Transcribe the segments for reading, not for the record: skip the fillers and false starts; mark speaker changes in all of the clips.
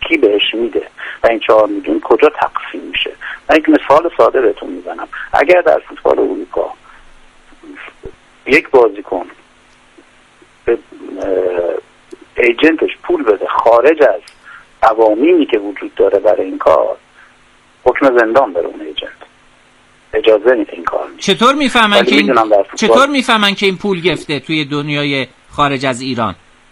Speaker 1: کی بهش میده و این 4 میلیون کجا تقسیم میشه. من یک مثال ساده بهتون میزنم. اگر در فوتبال اروپا یک بازیکن به ایجنتش پول بده خارج از قوانینی که وجود داره برای این کار، حکم زندان داره اون ایجنت، اجازه نیست این کار میشه.
Speaker 2: چطور میفهمن که این پول گرفته توی دنیای خارج از ایران؟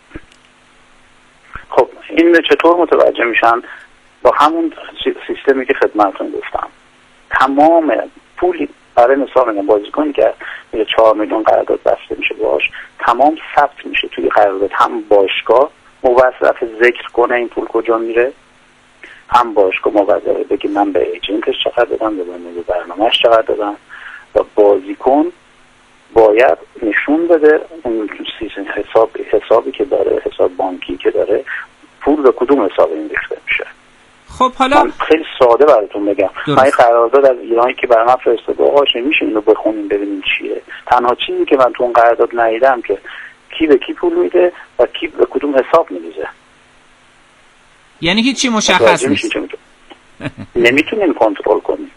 Speaker 1: خب این چطور متوجه میشن؟ با همون سیستمی که خدمتتون گفتم. تمام پولی برای مثال میگم بازیکنی که 4 میلیون قرارداد بسته میشه باش، تمام ثبت میشه توی قرارداد، هم باشگاه موظف ذکر کنه این پول کجا میره، هم باشگاه موظف بگه من به ایجنتش چقدر دادم، به برنامه‌اش چقدر دادم، و بازیکن باید نشون بده اون حسابی که داره، حساب بانکی که داره، پول به کدوم حساب این ریخته میشه.
Speaker 2: خب حالا
Speaker 1: من خیلی ساده براتون بگم، من این قرارداد از ایرانی که برای من فرستاده آقاش میشه اینو بخونیم ببینیم چیه. تنها چیزی که من تو اون قرارداد ندیدم که کی به کی پول میده و کی به کدوم حساب میریزه.
Speaker 2: یعنی هیچی مشخص نیست.
Speaker 1: نمیتونیم کنترل کنیم.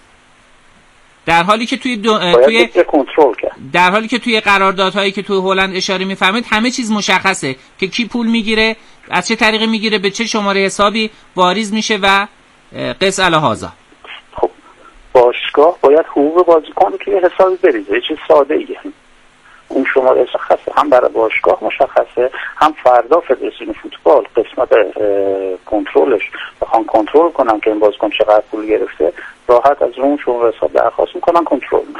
Speaker 2: در حالی که توی
Speaker 1: کنترل کرد.
Speaker 2: در حالی که توی قراردادهایی که توی هلند اشاره می‌فرمایید همه چیز مشخصه که کی پول میگیره، از چه طریقی میگیره، به چه شماره حسابی واریز میشه و قص الهذا.
Speaker 1: خب باشگاه باید حقوق بازیکن توی حسابی بریزه. چیز ساده ایه. اون شماره مشخصه، هم برای باشگاه مشخصه، هم فردا فدراسیون فوتبال قسمت کنترلش بخوان کنترل کنن که این بازیکن چقدر پول گرفته، راحت از اون شماره حساب درخواست میکنن کنترل کنن.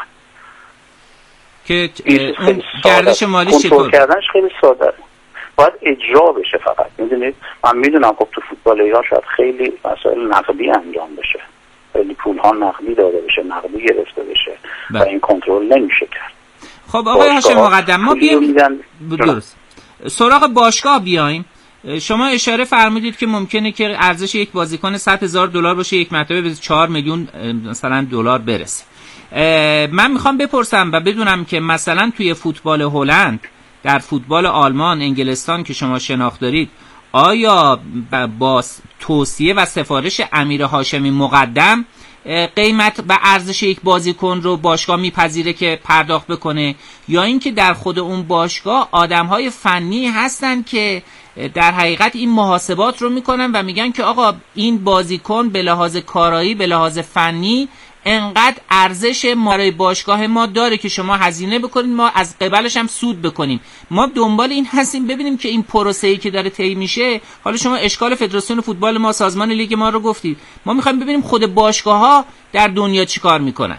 Speaker 2: که اون گردش مالی
Speaker 1: کنترل کردنش خیلی ساده، باید اجرا بشه. فقط میدونید من میدونم خب تو فوتبال ایران شاید خیلی مسائل نقدی انجام بشه، خیلی پول ها نقدی داده بشه، نقدی گرفته بشه و این کنترل نمیشه کرد.
Speaker 2: خب آقای هاشم مقدم، ما بیایم درست سراغ باشگاه بیایم. شما اشاره فرمودید که ممکنه که ارزش یک بازیکن $100,000 باشه، یک مرتبه به 4 میلیون مثلا دلار برسه. من میخوام بپرسم و بدونم که مثلا توی فوتبال هلند، در فوتبال آلمان، انگلستان که شما شناخت دارید، آیا با توصیه و سفارش امیر هاشمی مقدم قیمت و ارزش یک بازیکن رو باشگاه میپذیره که پرداخت بکنه، یا اینکه در خود اون باشگاه آدم‌های فنی هستن که در حقیقت این محاسبات رو میکنن و میگن که آقا این بازیکن به لحاظ کارایی، به لحاظ فنی انقدر ارزش برای باشگاه ما داره که شما هزینه بکنید، ما از قبلش هم سود بکنیم. ما دنبال این هستیم ببینیم که این پروسه‌ای که داره طی میشه. حالا شما اشکال فدراسیون فوتبال ما، سازمان لیگ ما رو گفتید، ما میخوایم ببینیم خود باشگاه‌ها در دنیا چیکار میکنن.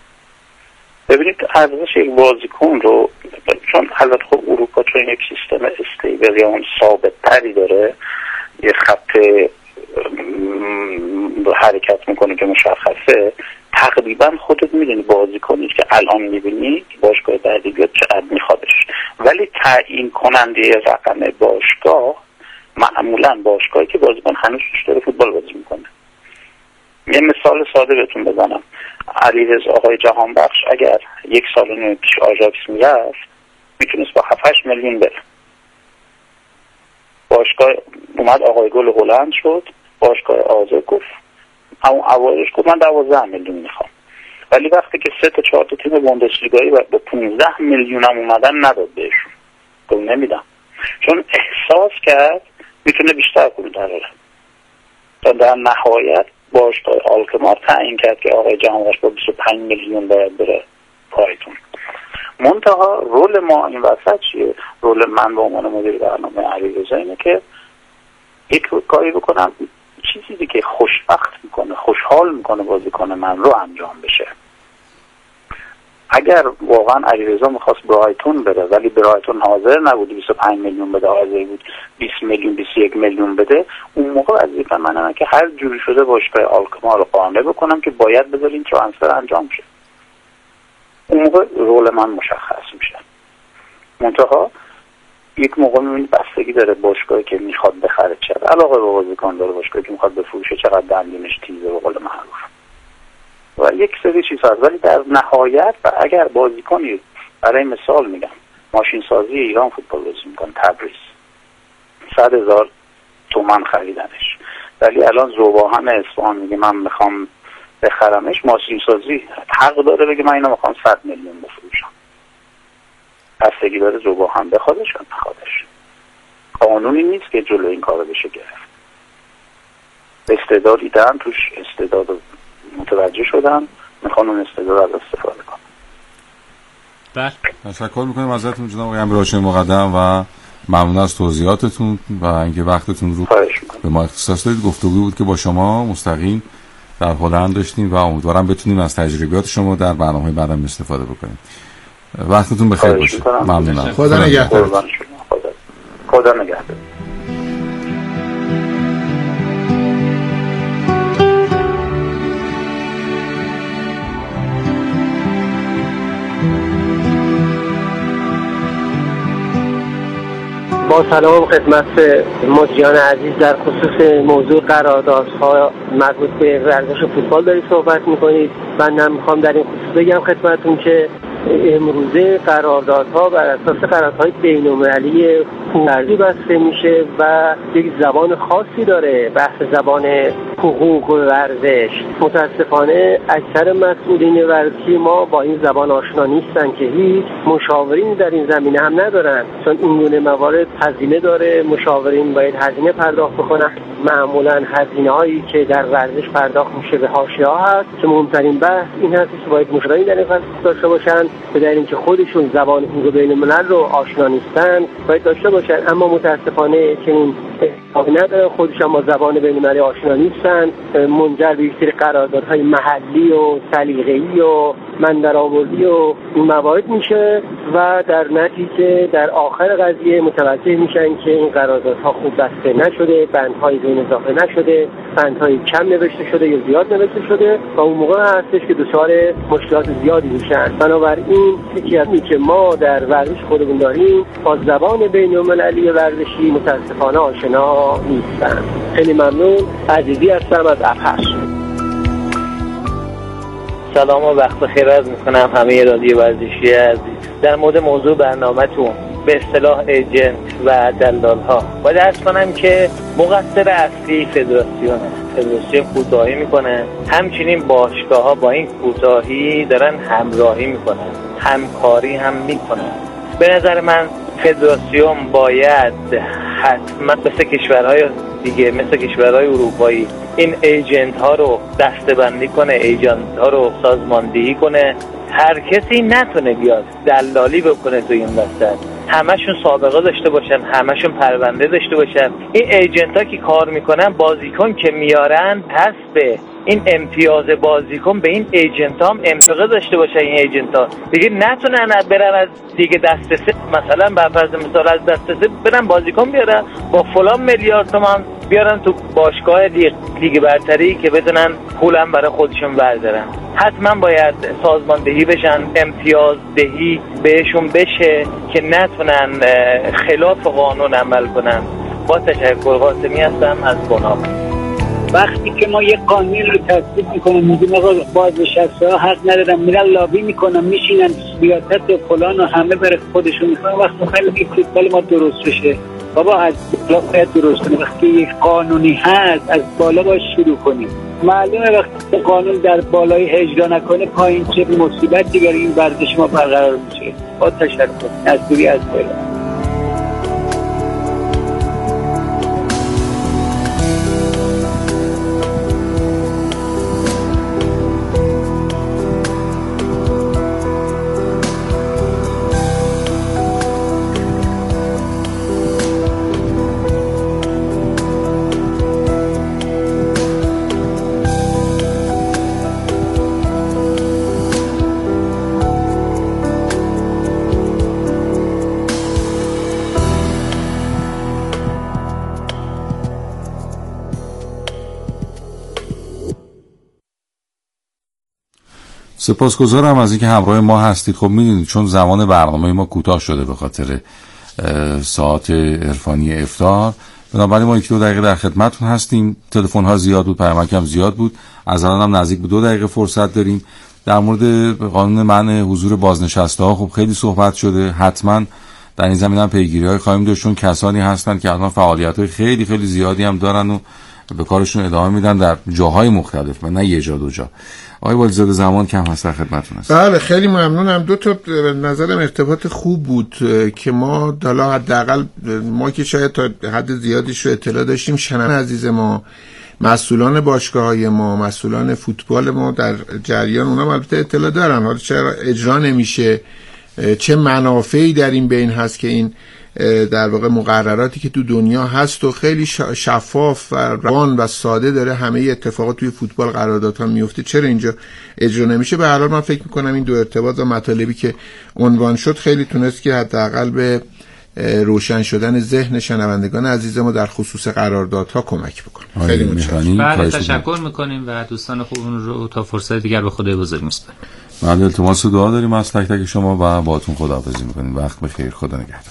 Speaker 1: ببینید ارزش یک بازیکن رو، چون البته خب اروپا چون یک سیستم استیبل یا اون ثابت تری داره، یه خط حرکت میکنه که مشخصه، تقریبا خودت میدونی بازیکنی که الان میبینی باشگاه بعدی بیاد چقدر میخوادش، ولی تعیین کننده رقم باشگاه معمولا باشگاهی که بازیکن هنوز توش داره فوتبال بازی میکنه. یه مثال ساده بهتون بزنم. علیرضا آقای جهانبخش اگر 1 سال پیش آژاکس میرفت میتونست با 7-8 میلیون بره. باشگاه اومد آقای گل هلند شد، باشگاه آزاد گفت همون اوایلش گفت من 12 میلیون میخوام، ولی وقتی که 3 تا 4 تا تیم بوندسلیگایی با 15 میلیون هم اومدن نداد بهشون، گفت نمیدم، چون احساس کرد میتونه بیشتر پول دراره. تا در نهایت باشگاه آلکمار تعیین کرد که آقای جهانبخش با 25 میلیون باید بره پایتون. منتها رول ما این وسط چیه؟ رول من به عنوان مدیر برنامه علیرضا اینه که یک کاری بکنم چیزی که خوشبخت میکنه، خوشحال میکنه بازیکن من رو انجام بشه. اگر واقعا علیرضا میخواست برایتون بره ولی برایتون حاضر نبود 25 میلیون بده، حاضر بود 20 میلیون 21 میلیون بده، اون موقع وظیفه منه که هر جوری شده باشگاه آلکمار رو قانع بکنم که باید بذارین ترانسفر انجام شه. اون موقع رول من مشخص میشه. منتها یک موقع میبینید بستگی داره باشگاهی که میخواد بخره چقدر علاقه به بازیکن داره، باشگاهی که میخواد بفروشه چقدر دندونش تیزه به قول معروف و یک سری چیزها. ولی در نهایت و اگر بازیکنی برای مثال میگم ماشین سازی ایران فوتبال بازی میکنه تبریز 100,000 تومان خریدنش، ولی الان ذوباهن اصفهان میگه من میخوام بخرمش، ماشین سازی حق داره بگه من اینو میخوام 100 میلیون بفروشم. بستگی داره ذوباهن بخوادش یا نخوادش. قانونی نیست که جلو این کارو بشه گرفت. استعداد دیدن توش، استعداد متوجه شدن، میخوان اون استعداد از استفاده کنن.
Speaker 3: تشکر میکنیم ازتون جناب آقای امیرهاشمی مقدم و ممنون از توضیحاتتون و اینکه وقتتون رو به ما اختصاص دادید. گفتگویی بود که با شما مستقیم در هلند داشتیم و امیدوارم بتونیم از تجربیات شما در برنامه‌های بعدم استفاده بکنیم. وقتتون بخیر باشه. ممنونم.
Speaker 4: خدا نگهدار.
Speaker 1: خدا نگهدار.
Speaker 5: با سلام خدمت مجریان عزیز، در خصوص موضوع قراردادها مربوط به ورزش فوتبال دارید صحبت میکنید. من میخوام در این خصوص بگم خدمتتون که امروزه قراردادها بر اساس قراردادهای بین‌المللی ورزشی بسته میشه و یک زبان خاصی داره، بحث زبان حقوق ورزش. متاسفانه اکثر مسئولین ورزشی ما با این زبان آشنا نیستن که هیچ مشاورین در این زمینه هم ندارن، چون این گونه موارد هزینه داره. مشاورین باید هزینه پرداخت بکنن. معمولا هزینه‌هایی که در ورزش پرداخت میشه به حاشیه‌ها هست که مهمترین بحث این هست که باید مشاورین در این فصل داشته باشن به دلیل اینکه خودشون زبان حقوق بین‌الملل رو آشنا نیستن باید داشته باشن، اما متاسفانه چنین اتفاقی نداره. خودشون با زبان بین‌المللی آشنا نیستن، منجر به یک سری قراردادهای محلی و سلیقه‌ای و مندرآوردی و این موارد میشه و در نتیجه در آخر قضیه متوجه میشن که این قراردادها خوب بسته نشده، بندهای بین اضافه نشده، بندهای کم نوشته شده یا زیاد نوشته شده و اون موقع هستش که دچار مشکلات زیادی میشن. بنابراین یکی از که ما در ورزش خودمون داریم با زبان بین‌المللی ورزشی متاسفانه آشنا نیستن. خیلی ممنون. عزیزی هستم از ابهش.
Speaker 6: سلام و وقت بخیر عرض میکنم همه رادیو ورزشی عزیز. در مورد موضوع برنامه‌تون به اصطلاح ایجنت و دلال ها باید عرض کنم که مقصر اصلی فدراسیون کوتاهی میکنه، همچنین باشگاه ها با این کوتاهی دارن همراهی میکنن، همکاری هم میکنن. به نظر من فدراسیون باید حتما مثل کشورهای دیگه، مثل کشورهای اروپایی، این ایجنت ها رو دسته‌بندی کنه، ایجنت ها رو سازماندهی کنه. هر کسی نتونه بیاد دلالی بکنه تو این وسط. همشون سابقه داشته باشن، همشون پرونده داشته باشن. این ایجنت ها که کار میکنن، بازیکن که میارن، پس به این امتیاز بازیکن به این ایجنت ها هم امتیاز داشته باشن. این ایجنت ها دیگه نتونن برن از دیگه دست سه، مثلا بر فرض مثال از دست سه برن بازیکن بیارن با فلان میلیارد تومان بیارن تو باشگاه لیگ برتری که بتونن پولم برای خودشون بردارن. حتما باید سازماندهی بشن، امتیاز دهی بهشون بشه که نتونن خلاف قانون عمل کنن. با تشکر. قاسمی هستم از بناب.
Speaker 7: وقتی که ما یک قانون رو تصویب میکنیم میگیم آقا بازنشسته ها حق ندارن، میرن لابی میکنن، میشینن سیاست و فلان و همه برای خودشون میکنن. وقتی خیلی فوتبال ما درست بشه بابا از بالا باید درست کنیم. وقتی یک قانونی هست از بالا باید شروع کنیم. معلومه وقتی قانون در بالای اجرا نکنه پایین چه مصیبت دیگر این ورزش ما برقرار میشه. با تشکر. نصیری از بالا.
Speaker 3: سپاسگزارم از اینکه همراه ما هستید. خب میدونید چون زمان برنامه ما کوتاه شده به خاطر ساعت عرفانی افطار، بنابراین ما 1-2 دقیقه در خدمتتون هستیم. تلفن ها زیاد بود، پیامک هم زیاد بود، از الان هم نزدیک به 2 دقیقه فرصت داریم. در مورد قانون منع حضور بازنشسته ها خب خیلی صحبت شده. حتما در این زمینه هم پیگیری های خواهیم داشت، چون کسانی هستند که الان فعالیت های خیلی خیلی زیادی هم دارن و به کارشون ادامه میدن در جاهای مختلف و نه یه جا دو جا. آقای والدزاده زمان کم هست، در خدمتتون هست.
Speaker 4: بله خیلی ممنونم. دو تا نظرم ارتباط خوب بود که ما حالا حداقل ما که شاید تا حد زیادیش رو اطلاع داشتیم، شنوندگان عزیز ما، مسئولان باشگاه‌های ما، مسئولان فوتبال ما در جریان، اونا البته اطلاع دارن، حالا چرا اجرا نمیشه، چه منافعی در این بین هست که این در واقع مقرراتی که تو دنیا هست و خیلی شفاف و روان و ساده داره همه اتفاقات توی فوتبال قراردادها میفته، چرا اینجا اجرا نمیشه؟ به هر حال من فکر میکنم این دو ارتباط و مطالبی که عنوان شد خیلی تونست که حداقل به روشن شدن ذهن شنوندگان عزیز ما در خصوص قراردادها کمک بکنه. خیلی متشکرم.
Speaker 2: بله تشکر میکنیم و دوستان خوبمون رو تا فرصت دیگر به خدای بزرگ میسپاریم.
Speaker 3: بله التماس دعا داریم از تک تک شما و باهاتون خداحافظی میکنیم. وقت بخیر، خدا نگهدار.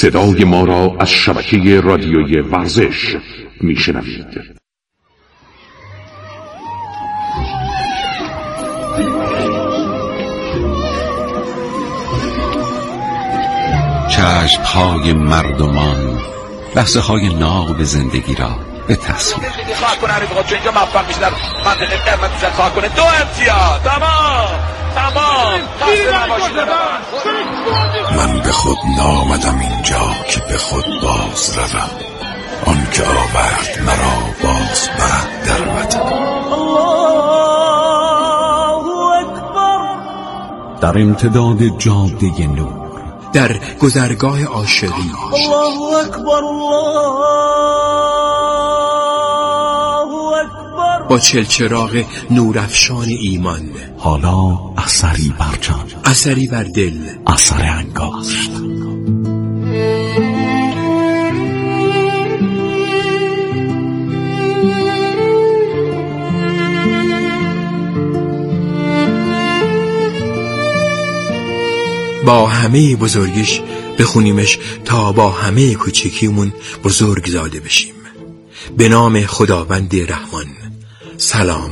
Speaker 8: صدای ما را از شبکه رادیوی ورزش میشنوید.
Speaker 9: چشم‌های مردمان لحظه‌های ناب زندگی را به تصویر من به خود نامدم اینجا که به خود باز روم، آن که آورد مرا باز برد در وطن. در امتداد جاده نور،
Speaker 10: در گذرگاه عاشقی، الله اکبر الله اکبر، با چلچراغ نورافشان ایمان،
Speaker 9: حالا اثری بر جان،
Speaker 10: اثری بر دل،
Speaker 9: اثر انگاشت.
Speaker 10: با همه بزرگیش بخونیمش تا با همه کوچکیمون بزرگ زاده بشیم. به نام خداوند رحمان. سلام.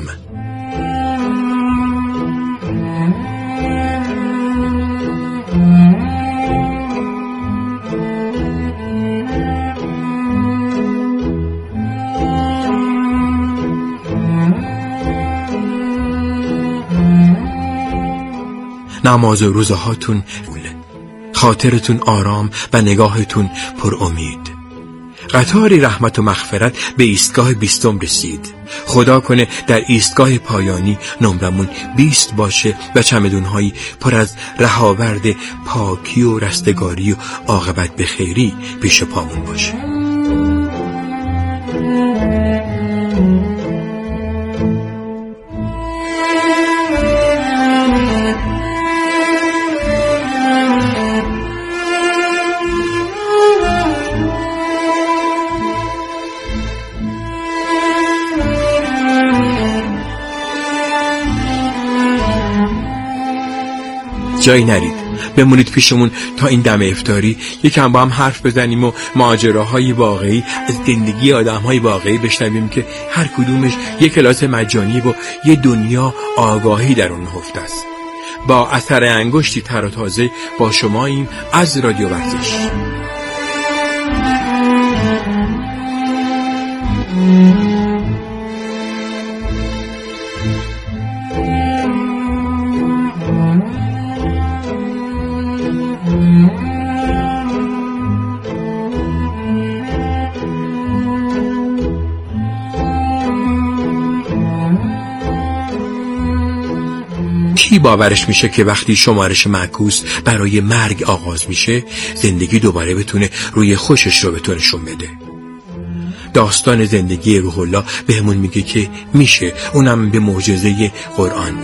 Speaker 10: نماز و روزهاتون خاطرتون آرام و نگاهتون پر امید. قطاری رحمت و مغفرت به ایستگاه 20 رسید. خدا کنه در ایستگاه پایانی نمرمون 20 باشه و چمدونهایی پر از رهاورد پاکی و رستگاری و عاقبت به خیری پیش پامون باشه. جایی نرید، بمونید پیشمون تا این دم افطاری یکم با هم حرف بزنیم و ماجراهای واقعی از زندگی آدمهای واقعی بشنویم که هر کدومش یک کلاس مجانی و یه دنیا آگاهی در اون نهفته است. با اثر انگشتی تر و تازه با شماییم از رادیو ورزش. کی باورش میشه که وقتی شمارش معکوس برای مرگ آغاز میشه زندگی دوباره بتونه روی خوشش رو بتونه نشون بده؟ داستان زندگی روح الله بهمون میگه که میشه، اونم به معجزه قرآن.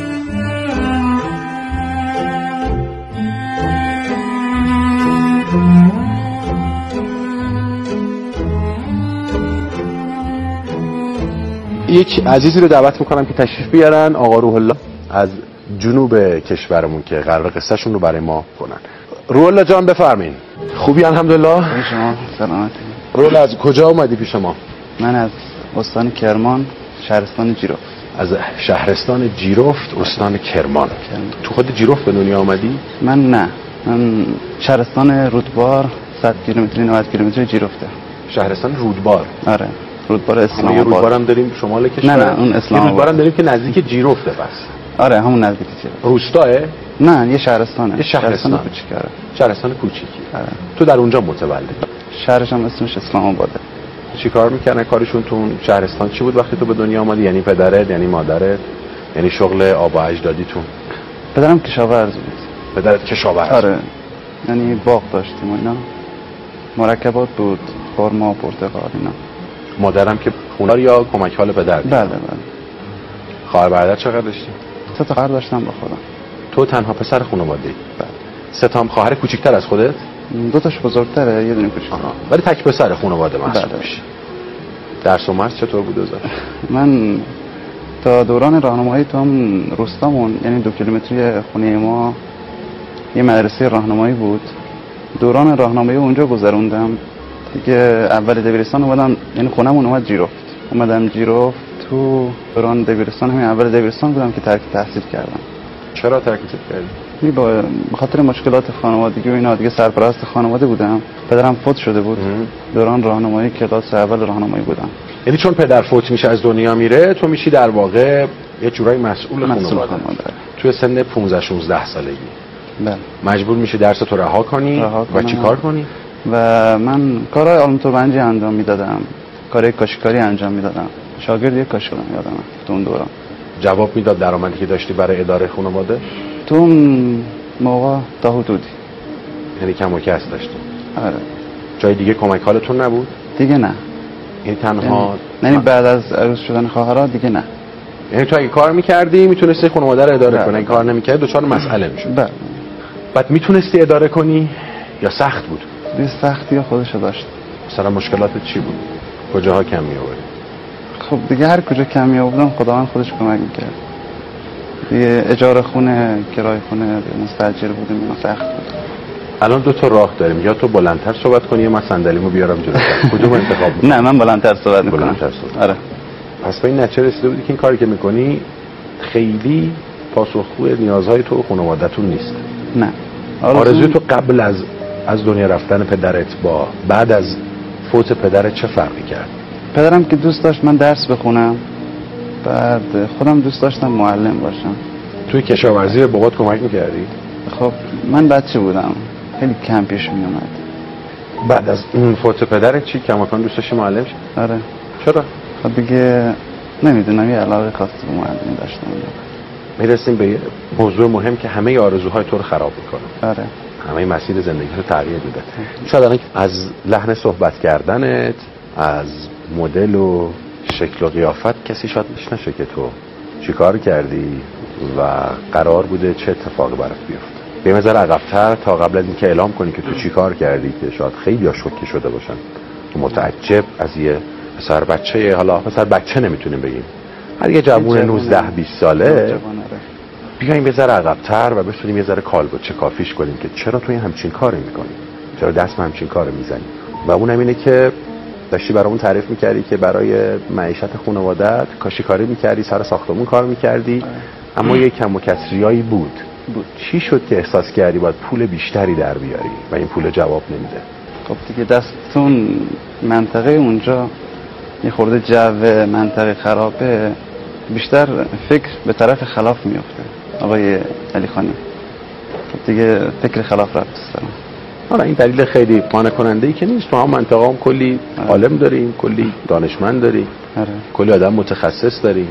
Speaker 11: یک عزیزی رو دعوت میکنم که تشریف بیارن، آقا روح الله از جنوب کشورمون که قرار قصهشون رو برای ما کنن. روح الله جان بفرمین. خوبی الحمدلله؟
Speaker 12: شما سلامتی.
Speaker 11: روح الله از کجا اومدی پیش ما؟
Speaker 12: من از استان کرمان، شهرستان جیرفت.
Speaker 11: از شهرستان جیرفت، استان کرمان. تو خود جیرفت به دنیا آمدی؟
Speaker 12: من نه، من شهرستان رودبار 100 کیلومتری 90 کیلومتری جیرفته.
Speaker 11: شهرستان رودبار؟
Speaker 12: آره. رودبار اسلام آباد.
Speaker 11: رودبار هم داریم شمال کشور؟
Speaker 12: نه اون اسلام آباد.
Speaker 11: رودبار هم داریم که نزدیک جیرفته بس.
Speaker 12: آره همون نزدیک جیرفت.
Speaker 11: روستاه؟
Speaker 12: نه یه شهرستانه.
Speaker 11: یه شهرستان
Speaker 12: کوچیکه.
Speaker 11: شهرستان کوچیکی.
Speaker 12: آره.
Speaker 11: تو در اونجا متولد؟
Speaker 12: شهرش هم اسمش اسلام آباده.
Speaker 11: چی کار میکنن کارشون تو اون شهرستان؟ چی بود وقتی تو به دنیا آمدی؟ یعنی پدرت، یعنی مادرت، یعنی شغل آبا اجدادیتون؟
Speaker 12: پدرم کشاورز بود.
Speaker 11: پدرت کشاورز؟
Speaker 12: آره. یعنی باغ داشتیم و اینا. مرکبات بود، خرما، پرتقال اینا.
Speaker 11: مادرم که خونار یا کمک حال پدر؟
Speaker 12: بله.
Speaker 11: خواهر برادر چقدر داشتی؟
Speaker 12: 3 تا خواهر داشتم با خودم.
Speaker 11: تو تنها پسر خانواده‌ای؟
Speaker 12: بله.
Speaker 11: 3 تا هم خواهر کوچیک‌تر از خودت؟
Speaker 12: 2 تاش بزرگتره، یه دونه کوچیک‌تر.
Speaker 11: ولی تک پسر خانواده محسوب میشی. درس و مرز چطور بود اوضاع؟
Speaker 12: من تا دوران راهنمایی تو هم روستامون، یعنی 2 کیلومتری خونه ما یه مدرسه راهنمایی بود دوران راهنمایی اونجا گذروندم دیگه. اول دبیرستان اومدم، یعنی خونمون اومد جیرفت، اومدم جیرفت. تو دوران دبیرستان، همین اول دبیرستان بودم که ترک تحصیل کردم.
Speaker 11: چرا ترک کردی؟
Speaker 12: به خاطر مشکلات خانوادگی و اینا دیگه. سرپرست خانواده بودم، پدرم فوت شده بود. دوران راهنمایی کلاس اول راهنمایی بودم.
Speaker 11: یعنی چون پدر فوت میشه از دنیا میره، تو میشی در واقع یه جورایی مسئول خانواده. توی سن 15 16 سالگی
Speaker 12: بله
Speaker 11: مجبور میشی درس تو رها کنی و چی کار کنی؟
Speaker 12: و من کارهای آلمتوربنجی انجام میدادم، کارهای کاشیکاری انجام میدادم. شاگرد یک کاشیکار یادمه تو اون دوران.
Speaker 11: جواب میداد درآمدی که داشتی برای اداره خانواده؟
Speaker 12: تو اون موقع تا حدودی.
Speaker 11: یعنی کم و کس داشتی؟
Speaker 12: آره.
Speaker 11: جای دیگه کمک حالتون نبود؟
Speaker 12: دیگه نه.
Speaker 11: یعنی تنها
Speaker 12: یعنی بعد از عروس شدن خواهرها دیگه نه.
Speaker 11: یعنی تو اگه کار میکردی میتونستی خانواده رو اداره کنی، اگه کار نمیکردی دچار مسئله میشد.
Speaker 12: بله.
Speaker 11: بعد میتونستی اداره کنی یا سخت بود؟
Speaker 12: دیگه سختی خودشو داشت.
Speaker 11: مثلا مشکلاتت چی بود؟ کجاها کم میآوردی؟
Speaker 12: خب دیگه هر کجا کم میآوردم خداوند خودش کمک میکرد. دیگه اجاره خونه، کرایه خونه، مستاجر بودیم، اینا سخت بود.
Speaker 11: الان دو تا راه داریم، یا تو بلندتر صحبت کنی یا من صندلیمو بیارم جلوتر. کدوم انتخاب می‌کنی؟
Speaker 12: نه من بلندتر صحبت می‌کنم.
Speaker 11: بلندتر صحبت.
Speaker 12: آره.
Speaker 11: پس به این نتیجه رسیده بودی که این کاری که می‌کنی خیلی پاسخگو نیازهای تو و خانواده‌تون نیست.
Speaker 12: نه.
Speaker 11: آرزوی تو قبل از دنیا رفتن پدرت با بعد از فوت پدرت چه فرقی کرد؟
Speaker 12: پدرم که دوست داشت من درس بخونم، بعد خودم دوست داشتم معلم باشم.
Speaker 11: توی کشاورزی به بابات کمک می‌کردی؟
Speaker 12: خب من بچه بودم، خیلی کم پیش میومد.
Speaker 11: بعد از اون فوت پدرت چی کماکان دوست داشتی معلم شی؟
Speaker 12: آره.
Speaker 11: چرا؟
Speaker 12: خب دیگه نمیدونم، یه علاقه خاصی به معلمی داشتم.
Speaker 11: میرسیم به یه موضوع مهم که همه آرزوهای تو رو خراب میکنه.
Speaker 12: آره.
Speaker 11: همه مسیر زندگی رو تغییر میده. شاید الان از لحن صحبت کردنت، از مدل و شکل و قیافت کسی شاید نشه که تو چیکار کردی و قرار بوده چه اتفاقی برات بیفته. به نظر عقب‌تر تا قبل از اینکه اعلام کنی که تو چیکار کردی که شاید خیلی‌ها شوکه شده باشن، متعجب از یه پسر بچه، حالا پسر بچه نمیتونیم بگیم، هر یه جوون 19 20 ساله، بیایم یه ذره عقب‌تر و بتونیم یه ذره کالبد کافیش کنیم که چرا توی همچین کاری میکنی، چرا دست به همچین کاری میزنی. و اونم اینه که داشتی برامون تعریف میکردی که برای معیشت خانواده‌ات کاشیکاری میکردی، سر ساختمون کار میکردی، اما یه کم و کسریایی بود. چی شد که احساس کردی باید پول بیشتری در بیاری و این پول جواب نمیده؟
Speaker 12: خب دیگه دستتون منطقه اونجا یه خورده جو منطقه خرابه، بیشتر فکر به طرف خلاف میفته آقای علی خانی. خب دیگه فکر خلاف رفت سرم.
Speaker 11: حالا این دلیل خیلی قانع کننده ای که نیست. تو هم منطقه هم کلی عالم داریم، کلی دانشمند داریم، کلی آدم متخصص داریم.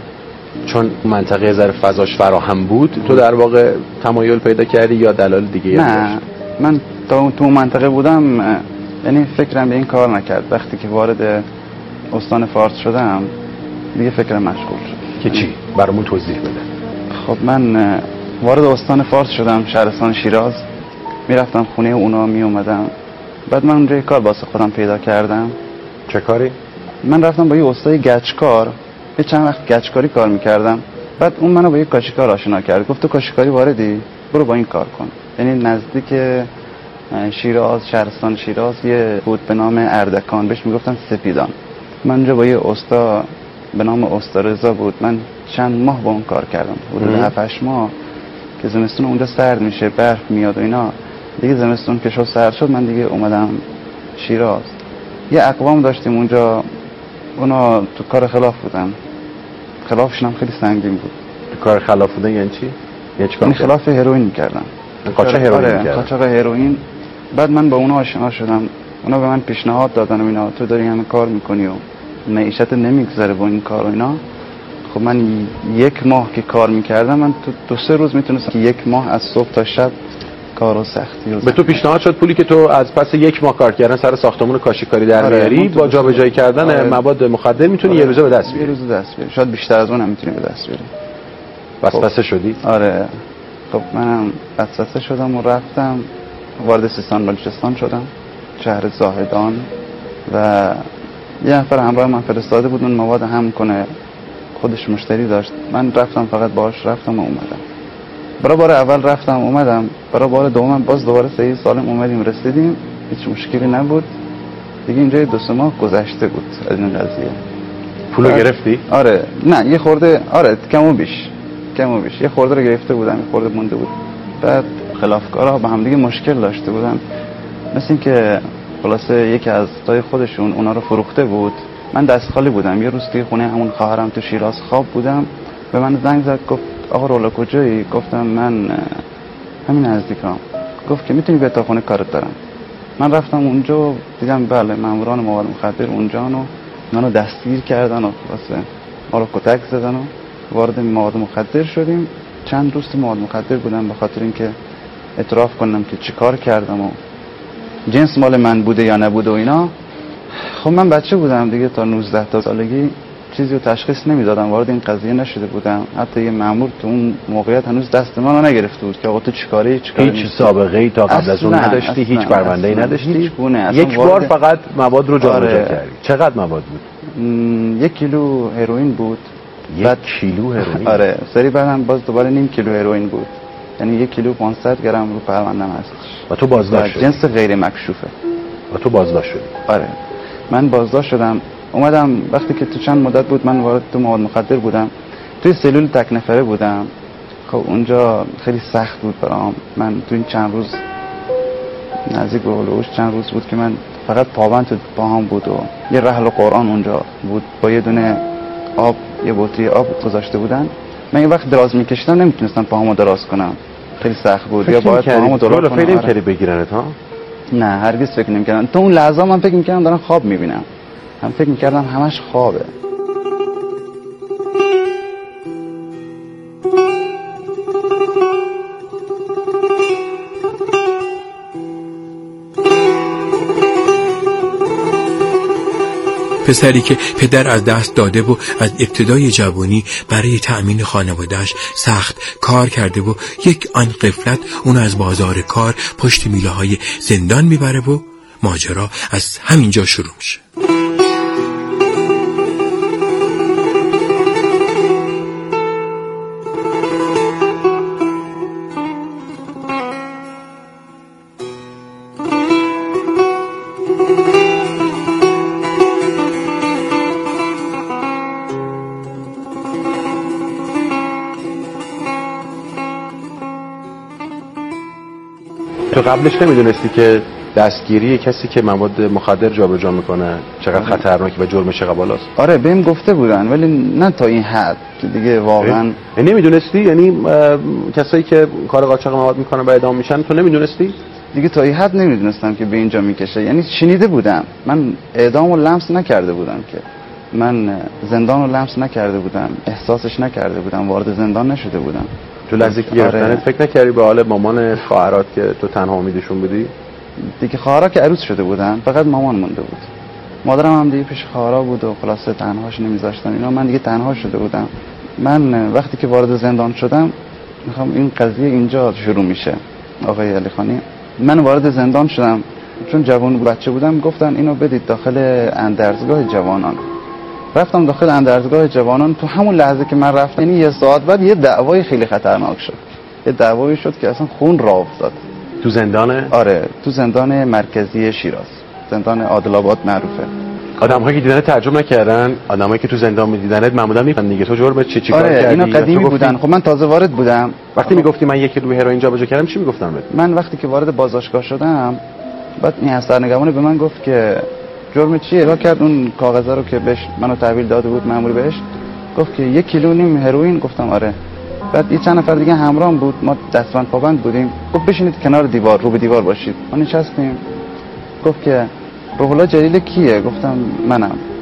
Speaker 11: چون منطقه ذره فضاش فراهم بود تو در واقع تمایل پیدا کردی یا دلایل دیگه؟
Speaker 12: نه من تو منطقه بودم، یعنی فکرم به این کار نکرد. وقتی که وارد استان فارس شدم دیگه فکرم مشغول شد.
Speaker 11: که چی؟ برامون توضیح بده.
Speaker 12: خب من وارد استان فارس شدم، شهرستان شیراز، میرفتم خونه اونا می اومدم. بعد من اونجا کار واسه خودم پیدا کردم.
Speaker 11: چه کاری؟
Speaker 12: من رفتم با یه استاد گچکار، یه چند وقت گچکاری کار میکردم. بعد اون منو با یه کاشیکار آشنا کرد، گفت تو کاشیکاری واردی؟ برو با این کار کن. یعنی نزدیک شیراز، شهرستان شیراز یه بود به نام اردکان، بهش میگفتن سپیدان. من اونجا با یه استا به نام استا رضا بود، من چند ماه با اون کار کردم، حدود 7-8 ماه. که زمستون اونجا سرد میشه، برف میاد و اینا، دیگه زمستون که شد سرد شد، من دیگه اومدم شیراز. یه اقوام داشتیم اونجا، اونا تو کار خلاف بودن، خلافشون هم خیلی سنگین بود.
Speaker 11: تو کار خلاف بودن یعنی چی؟ یعنی چیکار؟
Speaker 12: خلاف هروئین میکردن،
Speaker 11: قاچاق هروئین میکردن.
Speaker 12: قاچاق هروئین. بعد من با اونا آشنا شدم، اونا به من پیشنهاد دادن و اینا، تو داری همه کار میکنی و معیشت نمیگذره با این کار و اینا. خب من 1 ماه که کار میکردم، من تو 2-3 روز میتونستم 1 ماه از صبح تا شب کار و سختی و
Speaker 11: به تو پیشنهاد شد پولی که تو از پس 1 ماه کار کردن سر ساختمون کاشیکاری در میاری با جابجایی کردن مواد مخدر میتونی یه روزه به دست بیاری.
Speaker 12: یه روزه دست بیاری، شاید بیشتر از اون هم میتونی به دست بیاری.
Speaker 11: وسوسه شدی؟
Speaker 12: آره. خب منم وسوسه شدم و رفتم وارد سیستان بلوچستان شدم، شهر زاهدان، و یه نفر همراه من فرستاده بود اون مواد هم کنه، خودش مشتری داشت. من رفتم فقط باهاش رفتم و اومدم. برای بار اول رفتم اومدم، برای بار دومم باز دوباره صحیح سالم اومدیم رسیدیم، هیچ مشکلی نبود دیگه. اینجا 2 ماه گذشته بود از این قضیه.
Speaker 11: پولو گرفتی؟
Speaker 12: آره نه یه خورده، آره کم و بیش یه خورده رو گرفته بودم، یه خورده مونده بود. بعد خلافکارا با هم دیگه مشکل داشته بودن، مثل این که خلاصه یکی از تای خودشون اونا رو فروخته بود. من دست خالی بودم، یه روز توی خونه همون خواهرم تو شیراز خواب بودم، به من زنگ زد گفت آقا رولا کجایی؟ گفتم من همین نزدیکام. گفت که میتونی به تا خونه کارت دارم. من رفتم اونجا دیدم بله ماموران مواد مخدر اونجا منو دستگیر کردن و واسه ما رو کتک زدن و وارد مواد مخدر شدیم. چند روز تو مواد مخدر بودم به خاطر اینکه اعتراف کنم که چیکار کردم و جنس مال من بوده یا نبوده و اینا. خب من بچه بودم دیگه، تا 19 تا سالگی چیزی رو تشخیص نمیدادم، وارد این قضیه نشده بودم. حتی یه مأمور تو اون موقعیت هنوز دست منو نگرفته بود که آقا تو چیکاری
Speaker 11: هیچ سابقه ای تا قبل از اون نداشتی؟ هیچ پرونده‌ای نداشتی؟ یک بار فقط مواد رو جابجا کردی. چقدر مواد بود؟
Speaker 12: 1 کیلو هروئین بود.
Speaker 11: 1 کیلو هروئین؟
Speaker 12: آره سری بعدم باز دوباره نیم کیلو هروئین بود، یعنی 1 کیلو 500 گرم رو پرونده‌ام هست.
Speaker 11: و تو بازداشت شدی؟
Speaker 12: جنس غیر مکشوفه.
Speaker 11: و تو بازداشت شدی؟
Speaker 12: آره من بازداشت شدم. اومدم وقتی که تو چند مدت بود من وارد تو مواد مخدر بودم، توی سلول تک نفره بودم. خب اونجا خیلی سخت بود برام. من تو این چند روز نزدیک به هلوش چند روز بود که من فقط پاوند تو پاهام بود و یه رحل قرآن اونجا بود با یه دونه آب، یه بطری آب گذاشته بودن. من یه وقت دراز میکشیدم نمیتونستم پاهامو دراز کنم، خیلی سخت بود. یا باید پاهامو دراز کنم.
Speaker 11: فکر نمی‌کردی بگیرنت ها؟
Speaker 12: نه هرگز فکر نمی‌کردم. تو اون لحظه من فکر می‌کردم دارم خواب می‌بینم، هم فکر می‌کردم همش خوابه.
Speaker 10: پسری که پدر از دست داده و از ابتدای جوانی برای تأمین خانوادهش سخت کار کرده و یک آن غفلت اون از بازار کار پشت میله های زندان میبره و ماجرا از همینجا شروع میشه.
Speaker 11: تو قبلش نمیدونستی که دستگیری کسی که مواد مخدر جابجا میکنه چقدر خطرناکه و جرمش چقدر بالاست؟
Speaker 12: آره بهم گفته بودن ولی نه تا این حد دیگه واقعا.
Speaker 11: نمیدونستی؟ یعنی کسایی که کار قاچاق مواد میکنن و اعدام میشن تو نمیدونستی؟
Speaker 12: دیگه تا این حد نمیدونستم که به اینجا میکشه. یعنی شنیده بودم، من اعدامو لمس نکرده بودم، که من زندانو لمس نکرده بودم، احساسش نکرده بودم، وارد زندان نشده بودم.
Speaker 11: تو لحظه که گرفتنت فکر نکردی به حال مامان خواهرات که تو تنها امیدشون بودی؟
Speaker 12: دیگه خواهرها که عروس شده بودن، فقط مامان مونده بود. مادرم هم دیگه پیش خواهرها بود و خلاصه تنهاش نمیذاشتن اینا. من دیگه تنها شده بودم. من وقتی که وارد زندان شدم، میخوام این قضیه اینجا شروع میشه آقای علی خانی. من وارد زندان شدم چون جوان بچه بودم، گفتن اینو بدید داخل اندرزگاه جوانان. رفتم داخل اندرزگاه جوانان. تو همون لحظه که من رفتم، یعنی 1 ساعت بعد یه دعوای خیلی خطرناک شد. یه دعوایی شد که اصلا خون راه افتاد.
Speaker 11: تو زندان؟
Speaker 12: آره تو زندان مرکزی شیراز، زندان عادل آباد معروفه.
Speaker 11: آدم‌هایی که دیدن تعجب نکردن؟ آدمایی که تو زندان می‌دیدنت معمولا میگن دیگه تو جرم چیکار
Speaker 12: کردی؟
Speaker 11: آره
Speaker 12: اینا قدیمی بودن. خب من تازه وارد بودم.
Speaker 11: وقتی میگفتی من 1 کیلو هروئین جابجا کردم چی میگفتن بهت؟
Speaker 12: من وقتی که وارد بازداشتگاه شدم، بعد این سرنگهبان به من گفت که جرم چیه؟ اعلام کرد اون کاغذا رو که بهش منو تحویل داده بود مأمور بهش، گفت که 1 کیلو نیم هروئین. گفتم آره. بعد یه چند نفر دیگه همراهم بود، ما دستبند پابند بودیم. گفت بشینید کنار دیوار، رو به دیوار باشید. ما نشستیم. گفت که روح الله جلیل کیه؟ گفتم منم.